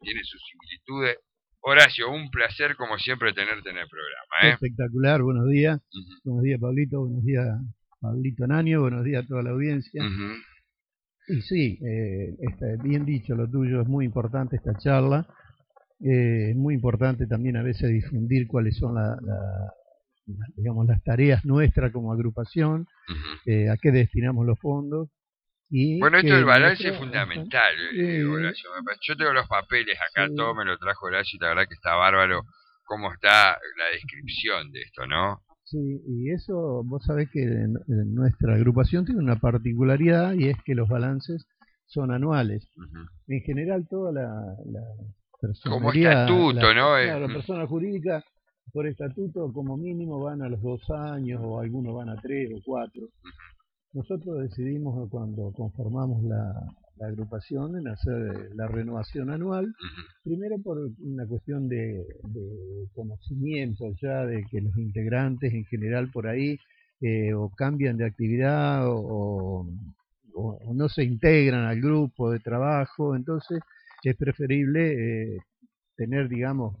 tiene sus similitudes. Horacio, un placer como siempre tenerte en el programa. Espectacular, buenos días. Buenos días, Pablito, buenos días, Pablito Naño, buenos días a toda la audiencia. Y sí, bien dicho, lo tuyo es muy importante esta charla. Es muy importante también a veces difundir cuáles son digamos, las tareas nuestras como agrupación, a qué destinamos los fondos. Y bueno, esto del balance es fundamental, Horacio. Yo tengo los papeles acá, todo me lo trajo Horacio y la verdad que está bárbaro cómo está la descripción de esto, ¿no? Sí, y eso vos sabés que en nuestra agrupación tiene una particularidad y es que los balances son anuales. En general toda la personería, como estatuto, ¿no? Claro, la persona jurídica por estatuto como mínimo van a los 2 años o algunos van a 3 o 4. Nosotros decidimos cuando conformamos la agrupación en hacer la renovación anual, primero por una cuestión de conocimiento ya de que los integrantes en general por ahí o cambian de actividad o no se integran al grupo de trabajo, entonces es preferible tener, digamos,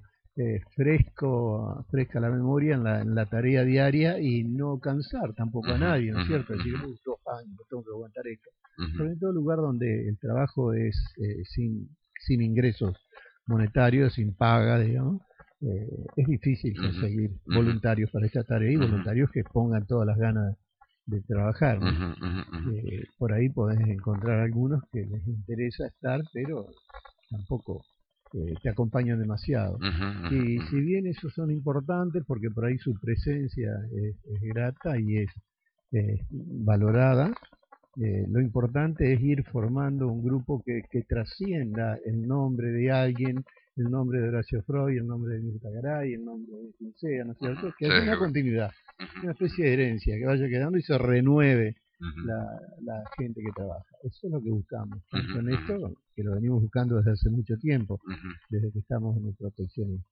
fresca la memoria en la tarea diaria y no cansar tampoco a nadie, ¿no es cierto? Decir, 2 años, tengo que aguantar esto. Pero en todo lugar donde el trabajo es sin ingresos monetarios, sin paga, digamos, es difícil conseguir voluntarios para esta tarea y voluntarios que pongan todas las ganas de trabajar, ¿no? Por ahí podés encontrar algunos que les interesa estar, pero tampoco te acompañan demasiado. Y si bien esos son importantes, porque por ahí su presencia es grata y es valorada, lo importante es ir formando un grupo que trascienda el nombre de alguien, el nombre de Horacio Freud, el nombre de Mirta Garay, el nombre de quien sea, ¿no es cierto? Que haya una continuidad, una especie de herencia, que vaya quedando y se renueve la gente que trabaja. Eso es lo que buscamos, tanto en esto, que lo venimos buscando desde hace mucho tiempo, desde que estamos en el proteccionismo.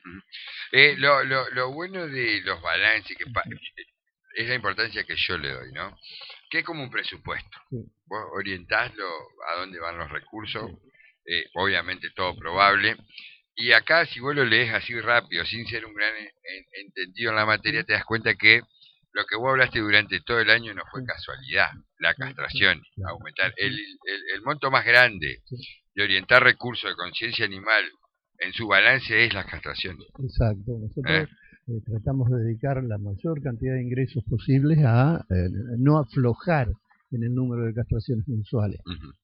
Lo bueno de los balances, es la importancia que yo le doy, ¿no? Que es como un presupuesto. Vos orientás a dónde van los recursos, obviamente todo probable. Y acá, si vos lo lees así rápido, sin ser un gran entendido en la materia, te das cuenta que lo que vos hablaste durante todo el año no fue casualidad. La castración, aumentar. El monto más grande de orientar recursos de conciencia animal en su balance es la castración. Exacto. Nosotros tratamos de dedicar la mayor cantidad de ingresos posibles a no aflojar en el número de castraciones mensuales.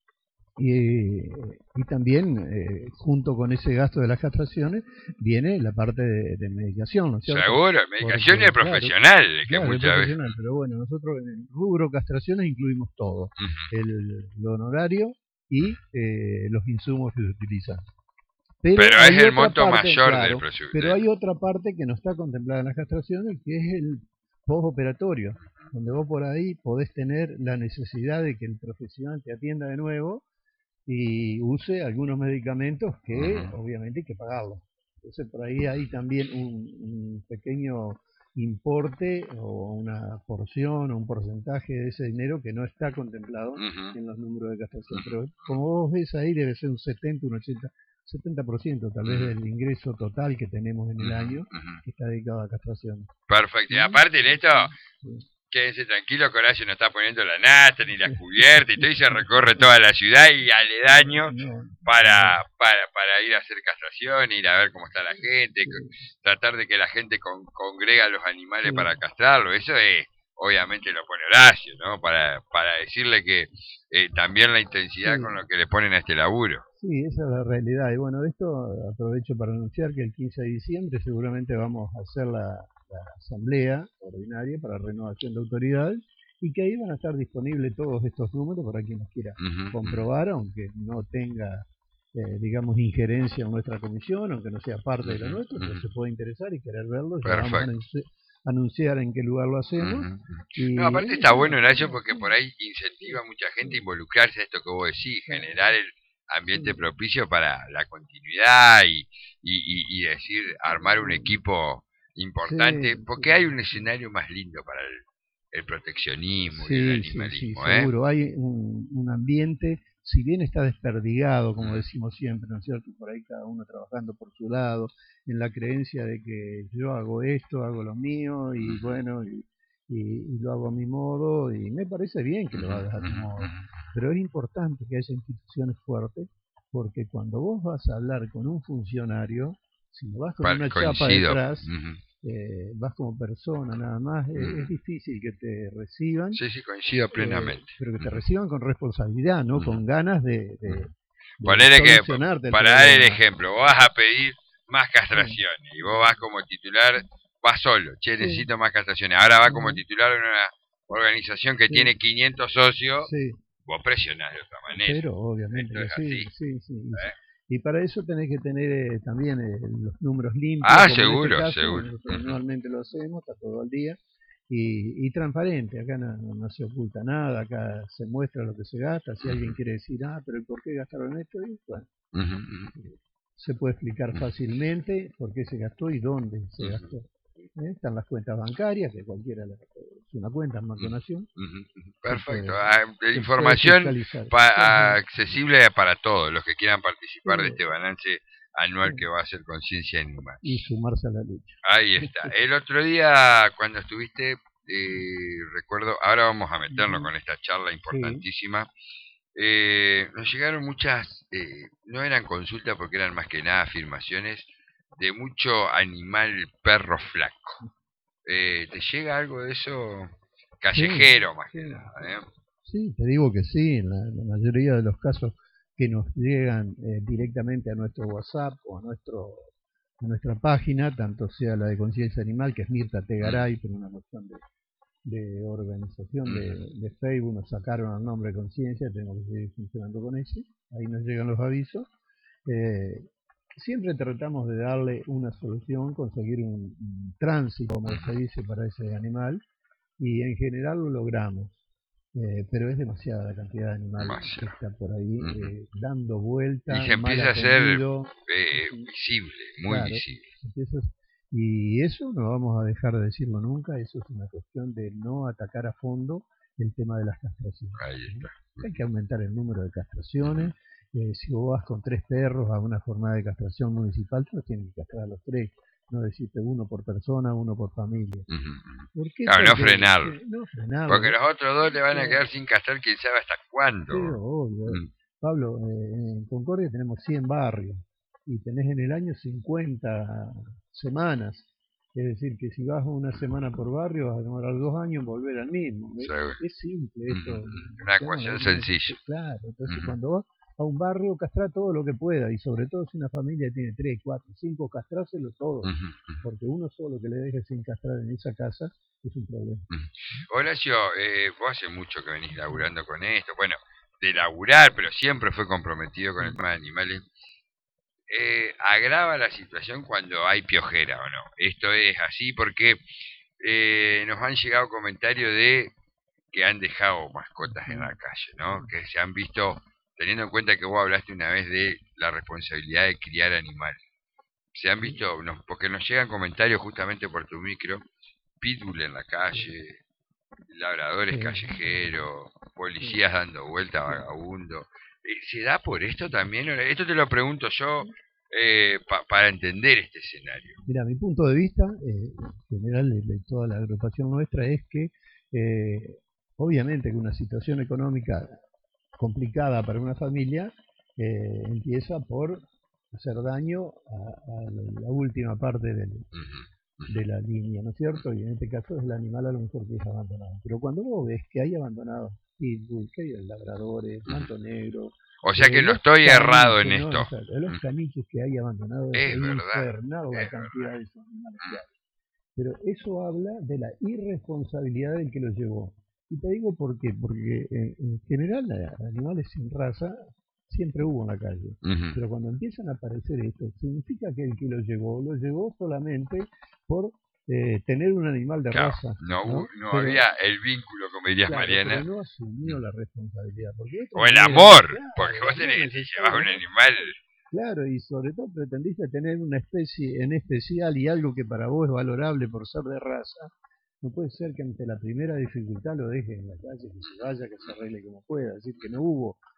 Y también, junto con ese gasto de las castraciones, viene la parte de medicación, ¿no es cierto? Seguro, medicación y el profesional, que muchas veces. Pero bueno, nosotros en el rubro castraciones incluimos todo: lo honorario y los insumos que se utilizan. Pero es el monto mayor del presupuesto. Pero hay otra parte que no está contemplada en las castraciones, que es el postoperatorio, donde vos por ahí podés tener la necesidad de que el profesional te atienda de nuevo y use algunos medicamentos que obviamente hay que pagarlos. Entonces por ahí hay también un pequeño importe o una porción o un porcentaje de ese dinero que no está contemplado en los números de castración. Pero como vos ves ahí debe ser un 70, un 70% tal vez del ingreso total que tenemos en el año que está dedicado a castración. Perfecto. Y aparte en esto, quédense tranquilos que Horacio no está poniendo la nata ni la cubierta y todo, y se recorre toda la ciudad y aledaño para ir a hacer castración, ir a ver cómo está la gente, tratar de que la gente congrega a los animales para castrarlo. Eso es, obviamente lo pone Horacio, ¿no? Para decirle que también la intensidad con lo que le ponen a este laburo. Sí, esa es la realidad. Y bueno, de esto aprovecho para anunciar que el 15 de diciembre seguramente vamos a hacer la asamblea ordinaria para renovación de autoridades y que ahí van a estar disponibles todos estos números para quien los quiera comprobar, aunque no tenga, digamos, injerencia en nuestra comisión, aunque no sea parte de lo nuestro, pero se puede interesar y querer verlo. Ya vamos a anunciar en qué lugar lo hacemos. Y, no, aparte está bueno, Horacio, porque por ahí incentiva a mucha gente a involucrarse a esto que vos decís, generar el ambiente propicio para la continuidad y decir, armar un equipo importante, porque hay un escenario más lindo para el proteccionismo y el animalismo. Seguro, hay un ambiente si bien está desperdigado, como decimos siempre, ¿no es cierto? Por ahí cada uno trabajando por su lado, en la creencia de que yo hago esto, hago lo mío, y bueno, y lo hago a mi modo, y me parece bien que lo hagas a tu modo. Pero es importante que haya instituciones fuertes, porque cuando vos vas a hablar con un funcionario, si no vas con una chapa detrás, vas como persona nada más, es difícil que te reciban. Sí, coincido plenamente. Pero que te reciban con responsabilidad, no con ganas de ponele que, para dar el ejemplo, vos vas a pedir más castraciones y vos vas como titular, vas solo, necesito más castraciones. Ahora va como titular en una organización que tiene 500 socios, vos presionás de otra manera. Pero obviamente sí. Y para eso tenés que tener también los números limpios. Seguro. Nosotros anualmente lo hacemos, está todo al día. Y transparente, acá no se oculta nada, acá se muestra lo que se gasta. Si alguien quiere decir, pero ¿y por qué gastaron esto? Y bueno, se puede explicar fácilmente por qué se gastó y dónde se gastó. Están las cuentas bancarias, que cualquiera es una cuenta, es una donación. Perfecto. Información accesible para todos los que quieran participar de este balance anual que va a ser Conciencia Animal. Y sumarse a la lucha. Ahí está. El otro día, cuando estuviste, recuerdo, ahora vamos a meternos con esta charla importantísima. Nos llegaron muchas, no eran consultas porque eran más que nada afirmaciones de mucho animal perro flaco. ¿Te llega algo de eso? Callejero más que nada. Sí, te digo que sí, en la mayoría de los casos que nos llegan directamente a nuestro WhatsApp o a nuestra página, tanto sea la de Conciencia Animal, que es Mirta Tegaray, por una cuestión de organización de Facebook, nos sacaron el nombre de Conciencia, tenemos que seguir funcionando con ese, ahí nos llegan los avisos. Siempre tratamos de darle una solución, conseguir un tránsito, como se dice, para ese animal, y en general lo logramos. Pero es demasiada la cantidad de animales que está por ahí dando vueltas. Y se empieza a ser visible, muy visible. Y eso no vamos a dejar de decirlo nunca, eso es una cuestión de no atacar a fondo el tema de las castraciones. Ahí está. Hay que aumentar el número de castraciones. Si vos vas con 3 perros a una jornada de castración municipal, tú los tienes que castrar a los 3. No decirte uno por persona, uno por familia. Claro, no frenarlo. Porque los otros 2 le van a quedar sin castrar quién sabe hasta cuándo. Sí, obvio. Pablo, en Concordia tenemos 100 barrios y tenés en el año 50 semanas. Es decir, que si vas una semana por barrio vas a demorar 2 años en volver al mismo. Es simple esto. Una ecuación sencilla. Claro, entonces cuando vas a un barrio, castrar todo lo que pueda, y sobre todo si una familia tiene 3, 4, 5, castrárselo todo, porque uno solo que le deje sin castrar en esa casa es un problema. Horacio, vos hace mucho que venís laburando con esto, bueno, de laburar, pero siempre fue comprometido con el tema de animales. Agrava la situación cuando hay piojera o no. Esto es así porque nos han llegado comentarios de que han dejado mascotas en la calle, ¿no? Que se han visto, teniendo en cuenta que vos hablaste una vez de la responsabilidad de criar animales. Se han visto, porque nos llegan comentarios justamente por tu micro, pitbull en la calle, labradores callejeros, policías dando vuelta, vagabundo. ¿Se da por esto también? Esto te lo pregunto yo para entender este escenario. Mira, mi punto de vista general de toda la agrupación nuestra es que obviamente que una situación económica complicada para una familia empieza por hacer daño a la última parte de la línea, ¿no es cierto? Y en este caso es el animal a lo mejor que es abandonado. Pero cuando vos ves que hay abandonados pitbull, que hay labradores, manto negro... O sea que no estoy errado en esto. Los caniches que hay abandonados es infernal la cantidad de esos animales que hay. Pero eso habla de la irresponsabilidad del que los llevó. Y te digo por qué, porque en general animales sin raza siempre hubo en la calle. Pero cuando empiezan a aparecer estos, significa que el que lo llevó solamente por tener un animal de raza. No había el vínculo, como dirías Mariana. Pero no asumió la responsabilidad. O el amor, porque vos tenés que llevar un animal. Claro, y sobre todo pretendiste tener una especie en especial y algo que para vos es valorable por ser de raza. No puede ser que ante la primera dificultad lo dejes en la calle, que se vaya, que se arregle como pueda. Es decir, que no hubo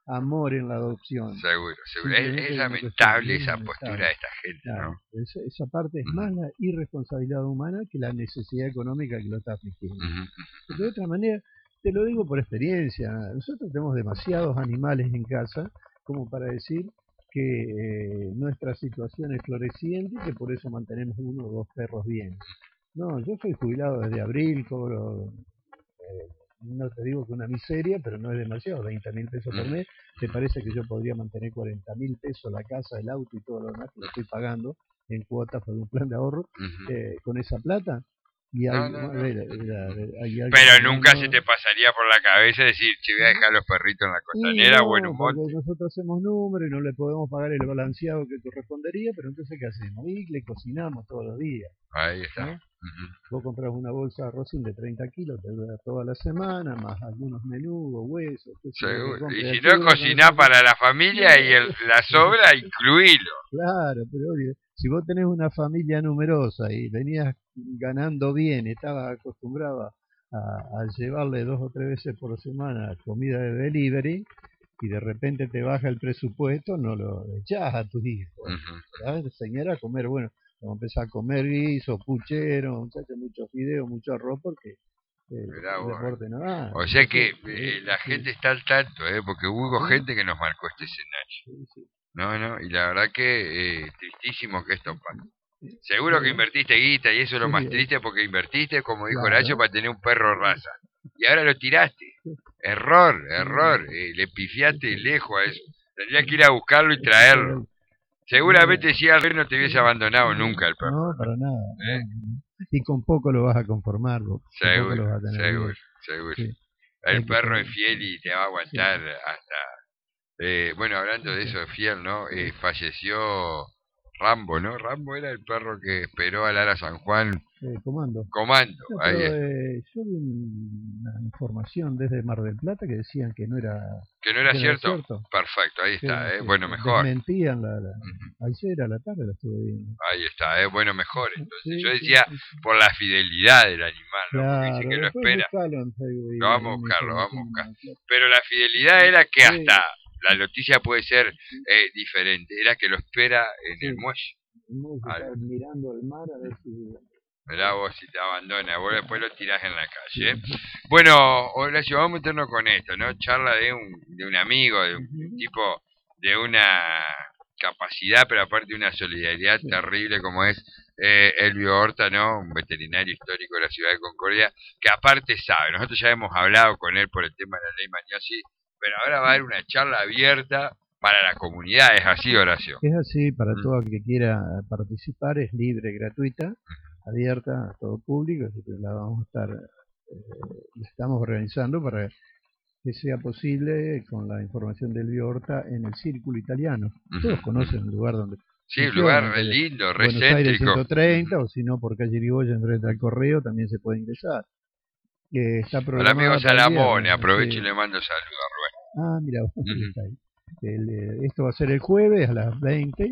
amor en la adopción. Seguro. Es lamentable esa postura de esta gente, claro, ¿no? Esa parte es más la irresponsabilidad humana que la necesidad económica que lo está afligiendo. De otra manera, te lo digo por experiencia, nosotros tenemos demasiados animales en casa como para decir que nuestra situación es floreciente y que por eso mantenemos 1 o 2 perros bien. No, yo soy jubilado desde abril, cobro, no te digo que una miseria, pero no es demasiado, 20.000 pesos por mes. ¿Te parece que yo podría mantener 40.000 pesos la casa, el auto y todo lo demás que lo estoy pagando en cuotas por un plan de ahorro con esa plata? Y hay, pero nunca se te pasaría por la cabeza decir, che, voy a dejar los perritos en la costanera o en un monte. Porque nosotros hacemos números y no le podemos pagar el balanceado que correspondería, pero entonces ¿qué hacemos? Y le cocinamos todos los días. Ahí está. Vos compras una bolsa de arrocín de 30 kilos, te dura toda la semana, más algunos menudos, huesos. Seguro. Y si no, cocinás para la familia y la sobra, incluílo. Claro, pero obvio, si vos tenés una familia numerosa y venías ganando bien, estabas acostumbrado a llevarle 2 o 3 veces por semana comida de delivery, y de repente te baja el presupuesto, no lo echás a tus hijos. Enseñar a comer, bueno, vamos a empezar a comer guiso, puchero, muchachos, muchos fideos, mucho arroz, porque el deporte no da. O sea que la gente está al tanto, porque hubo gente que nos marcó este escenario. No, y la verdad que tristísimo que esto pase. Seguro que invertiste guita y eso es lo más triste porque invertiste, como dijo Horacio, para tener un perro raza. Y ahora lo tiraste. Error. Le pifiaste lejos a eso. Tendrías que ir a buscarlo y traerlo. Seguramente si al no te hubiese abandonado nunca el perro. No, para nada. Y con poco lo vas a conformar vos. Seguro. El perro es fiel y te va a aguantar hasta... bueno, hablando de eso de fiel, ¿no? Falleció Rambo, ¿no? Rambo era el perro que esperó a Lara San Juan. Comando. No, ahí pero, yo vi una información desde Mar del Plata que decían que no era... ¿Que no era cierto? Perfecto, ahí está, bueno, mejor. Desmentían ayer a la tarde la estuve viendo. Ahí está, bueno, mejor. Entonces, yo decía por la fidelidad del animal, ¿no? Porque dice que lo espera. Lo vamos a buscar. Pero la fidelidad era que hasta... La noticia puede ser diferente. Era que lo espera en el muelle. Mirando el mar a ver si... Mirá vos si te abandona, vos después lo tirás en la calle. Bueno, Horacio, vamos a meternos con esto, ¿no? Charla de un amigo, de un tipo de una capacidad, pero aparte de una solidaridad terrible como es Elvio Horta, ¿no? Un veterinario histórico de la ciudad de Concordia, que aparte sabe, nosotros ya hemos hablado con él por el tema de la ley Mañosi, pero ahora va a haber una charla abierta para la comunidad, ¿es así, Horacio? Es así, para todo el que quiera participar, es libre, gratuita, abierta a todo público, así que la vamos a estar, estamos organizando para que sea posible con la información del Elvio Horta en el Círculo Italiano. Todos conocen el lugar donde... Sí, un lugar re lindo, re Buenos Aires 130, o si no, por calle Irigoyen, frente al Correo, también se puede ingresar. Está hola amigo Salamone, aprovecho y le mando saludos a Rubén. Ah, mira, está ahí. Esto va a ser el jueves a las 20,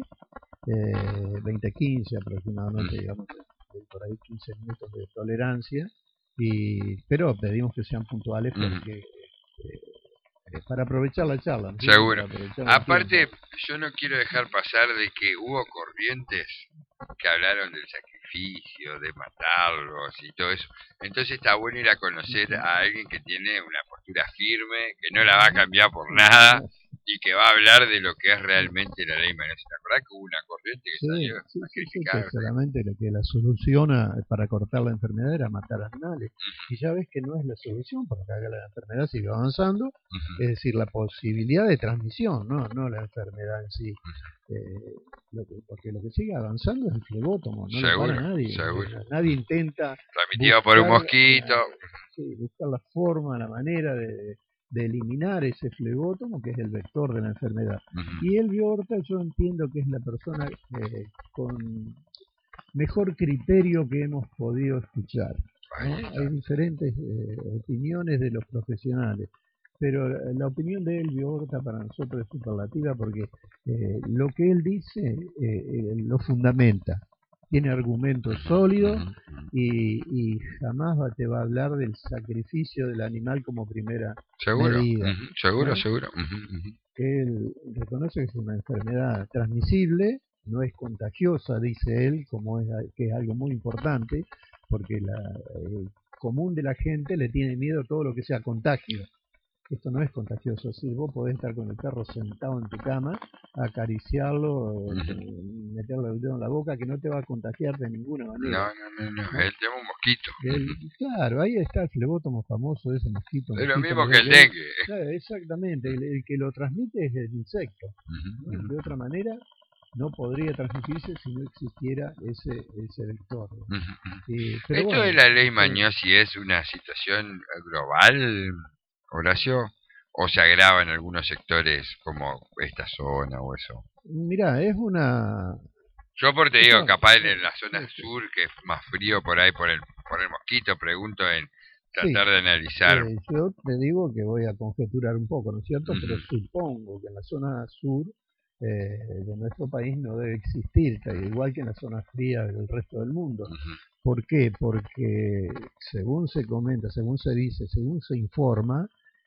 20:15 aproximadamente, digamos, por ahí 15 minutos de tolerancia, pero pedimos que sean puntuales porque para aprovechar la charla. ¿Sí? Seguro. Aparte, yo no quiero dejar pasar de que hubo corrientes que hablaron del sacrificio, de matarlos y todo eso. Entonces está bueno ir a conocer a alguien que tiene una postura firme, que no la va a cambiar por nada y que va a hablar de lo que es realmente la ley Mañosi. ¿Te acordás que hubo una corriente que salió a criticar? Que solamente lo que la solución para cortar la enfermedad era matar animales. Y ya ves que no es la solución para que la enfermedad siga avanzando, es decir, la posibilidad de transmisión, no la enfermedad en sí. Porque lo que sigue avanzando es el flebótomo, no lo para nadie. Nadie intenta... Transmitido por un mosquito. Buscar la forma, la manera de eliminar ese flebótomo, que es el vector de la enfermedad. Y Elvio Horta, yo entiendo que es la persona con mejor criterio que hemos podido escuchar, ¿no? Hay diferentes opiniones de los profesionales, pero la opinión de Elvio Horta para nosotros es superlativa porque lo que él dice lo fundamenta. tiene argumentos sólidos y jamás te va a hablar del sacrificio del animal como primera medida. Seguro. Él reconoce que es una enfermedad transmisible, no es contagiosa, dice él, que es algo muy importante, porque el común de la gente le tiene miedo a todo lo que sea contagio. Esto no es contagioso, si vos podés estar con el perro sentado en tu cama, acariciarlo, meterle el dedo en la boca, que no te va a contagiar de ninguna manera. No, él llama un mosquito. Claro, ahí está el flebótomo famoso, ese mosquito. Es lo mismo que el dengue. Claro, exactamente, el que lo transmite es el insecto. ¿No? De otra manera, no podría transmitirse si no existiera ese vector. Esto bueno, de la ley Mañosi es una situación global, Horacio, o se agrava en algunos sectores como esta zona o eso. Mirá, es una... Yo te digo, capaz en la zona sur, que es más frío por ahí por el mosquito, pregunto en tratar de analizar. Yo te digo que voy a conjeturar un poco, ¿no es cierto? Pero supongo que en la zona sur de nuestro país no debe existir, igual que en la zona fría del resto del mundo. ¿Por qué? Porque según se comenta, según se dice, según se informa,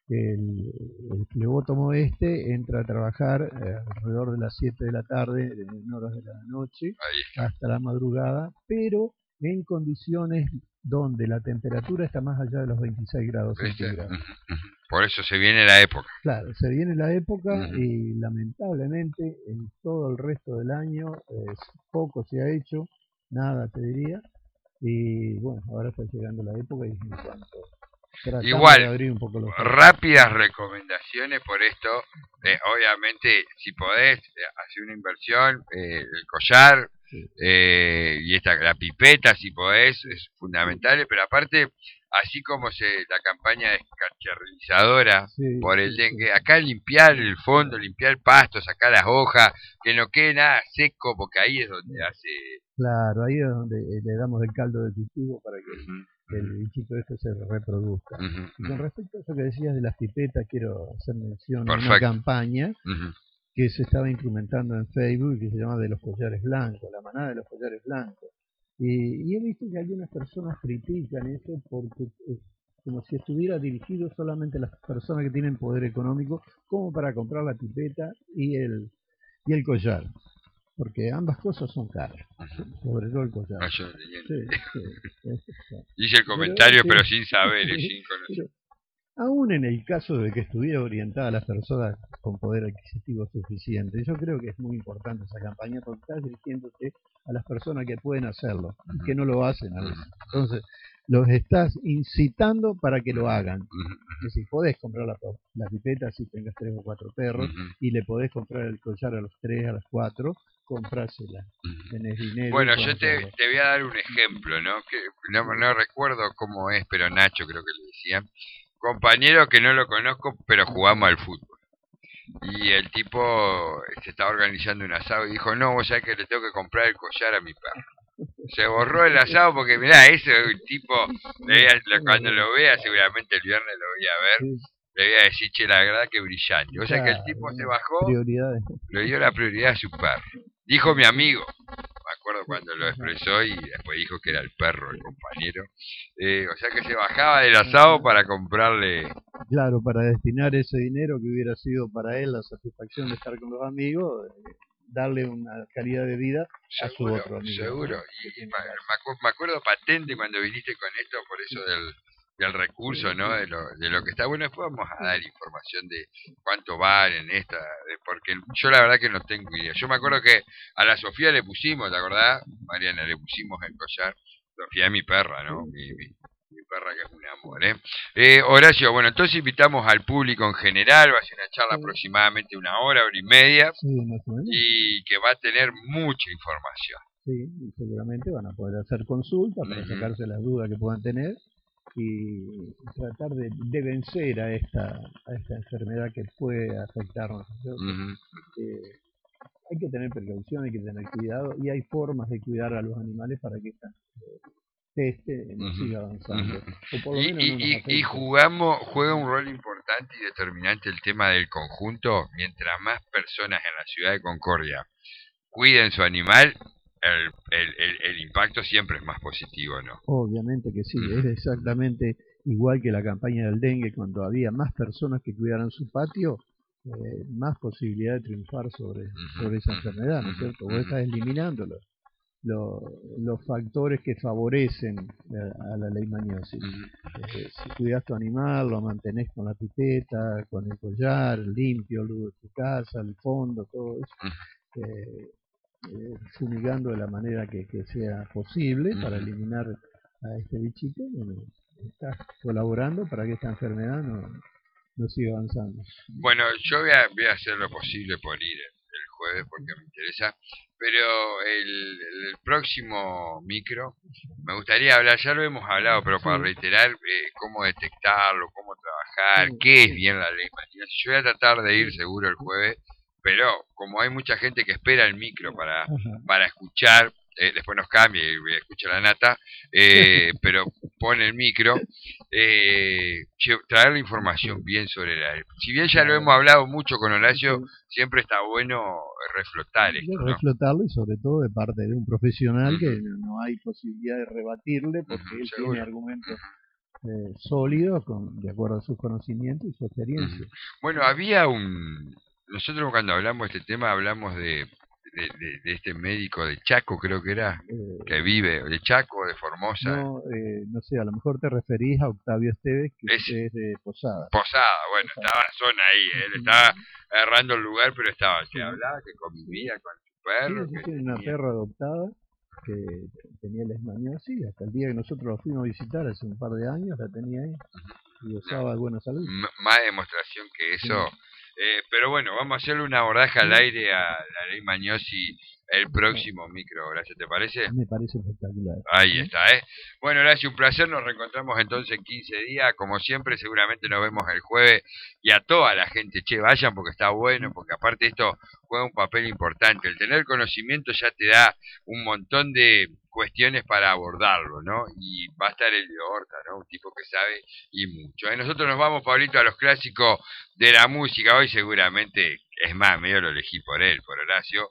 el flebótomo entra a trabajar alrededor de las 7 de la tarde, en horas de la noche, hasta la madrugada, pero en condiciones donde la temperatura está más allá de los 26 grados centígrados. Por eso se viene la época. Claro, se viene la época y lamentablemente en todo el resto del año poco se ha hecho, nada te diría, y bueno, ahora está llegando la época y en cuanto... Igual, rápidas recomendaciones por esto. Obviamente, si podés, hacer una inversión, el collar y la pipeta, si podés, es fundamental. Pero aparte, así como la campaña descacharrizadora por el dengue, acá limpiar el fondo, limpiar el pasto, sacar las hojas, que no quede nada seco, porque ahí es donde hace... Claro, ahí es donde le damos el caldo de cultivo para que el bichito este se reproduzca. Y con respecto a eso que decías de las pipetas, quiero hacer mención a una campaña que se estaba instrumentando en Facebook que se llama de los collares blancos, la manada de los collares blancos. Y he visto que algunas personas critican eso porque como si estuviera dirigido solamente a las personas que tienen poder económico como para comprar la pipeta y el collar. Porque ambas cosas son caras, sobre todo el collar. Hice el comentario, pero sin saber, sin conocer. Aún en el caso de que estuviera orientada a las personas con poder adquisitivo suficiente, yo creo que es muy importante esa campaña porque estás dirigiéndote a las personas que pueden hacerlo y que no lo hacen a veces. Entonces, los estás incitando para que lo hagan. Es decir, podés comprar la pipeta si tengas 3 o 4 perros y le podés comprar el collar a los 3, a los 4, comprásela. Tenés dinero. Bueno, yo te voy a dar un ejemplo, ¿no? Que no recuerdo cómo es, pero Nacho creo que le decía. Compañero que no lo conozco, pero jugamos al fútbol. Y el tipo se estaba organizando un asado y dijo, no, vos sabés que le tengo que comprar el collar a mi perro. Se borró el asado porque, mirá, ese tipo, cuando lo vea, seguramente el viernes lo voy a ver, le voy a decir, che, la verdad que brillante. O sea que el tipo se bajó, le dio la prioridad a su perro. Dijo mi amigo, me acuerdo cuando lo expresó y después dijo que era el perro, el compañero. O sea que se bajaba del asado para comprarle... Claro, para destinar ese dinero que hubiera sido para él la satisfacción de estar con los amigos, darle una calidad de vida a su otro amigo. Seguro, y me acuerdo patente cuando viniste con esto, por eso del recurso, ¿no? De lo que está bueno. Después vamos a dar información de cuánto valen porque yo la verdad que no tengo idea. Yo me acuerdo que a la Sofía le pusimos, ¿te acordás, Mariana? Le pusimos el collar. Sofía es mi perra, ¿no? Mi perra que es un amor, Horacio, bueno, entonces invitamos al público en general, va a ser una charla aproximadamente 1 hora, 1 hora y media, y que va a tener mucha información. Sí, y seguramente van a poder hacer consultas para sacarse las dudas que puedan tener y tratar de vencer a esta enfermedad que puede afectarnos. Hay que tener precaución, hay que tener cuidado y hay formas de cuidar a los animales para que esta siga avanzando. Y juega un rol importante y determinante el tema del conjunto. Mientras más personas en la ciudad de Concordia cuiden su animal, el impacto siempre es más positivo, ¿no? Obviamente que sí, es exactamente igual que la campaña del dengue, cuando había más personas que cuidaran su patio, más posibilidad de triunfar sobre esa enfermedad, ¿no es cierto? Vos estás eliminando los factores que favorecen a la leishmaniosis. Si cuidas tu animal, lo mantenés con la pipeta, con el collar, limpio, luego de tu casa, el fondo, todo eso. Fumigando de la manera que sea posible para eliminar a este bichito, bueno, estás colaborando para que esta enfermedad no siga avanzando. Bueno, yo voy a hacer lo posible por ir el jueves porque me interesa, pero el próximo micro me gustaría hablar, ya lo hemos hablado, pero para reiterar cómo detectarlo, cómo trabajar, qué es bien la leishmaniasis. Yo voy a tratar de ir seguro el jueves, pero como hay mucha gente que espera el micro para escuchar, después nos cambia y escucha la nata, pero pone el micro, traer la información bien sobre la... Si bien ya lo hemos hablado mucho con Horacio, siempre está bueno reflotar esto, ¿no? Reflotarlo y sobre todo de parte de un profesional que no hay posibilidad de rebatirle porque él tiene argumentos sólidos de acuerdo a sus conocimientos y su experiencia. Bueno, había nosotros cuando hablamos de este tema hablamos de este médico de Chaco, creo que era, que vive, de Chaco, de Formosa. No sé, a lo mejor te referís a Octavio Esteves, que es de Posada. Posada, bueno, estaba en la zona ahí, él estaba agarrando el lugar, pero estaba, que hablaba, que convivía con su perro. Sí, tiene una perra adoptada que tenía leishmaniosis, hasta el día que nosotros lo fuimos a visitar hace un par de años, la tenía ahí y gozaba de buena salud. Más demostración que eso. Pero bueno, vamos a hacerle un abordaje al aire a la leishmaniosis el próximo micro, Horacio, ¿te parece? Me parece espectacular. Ahí está, Bueno, Horacio, un placer, nos reencontramos entonces en 15 días, como siempre, seguramente nos vemos el jueves, y a toda la gente, vayan porque está bueno, porque aparte esto juega un papel importante, el tener conocimiento ya te da un montón de cuestiones para abordarlo, ¿no? Y va a estar el de Horta, ¿no? Un tipo que sabe y mucho. Nosotros nos vamos, Pablito, a los clásicos de la música, hoy seguramente, es más, medio lo elegí por él, por Horacio.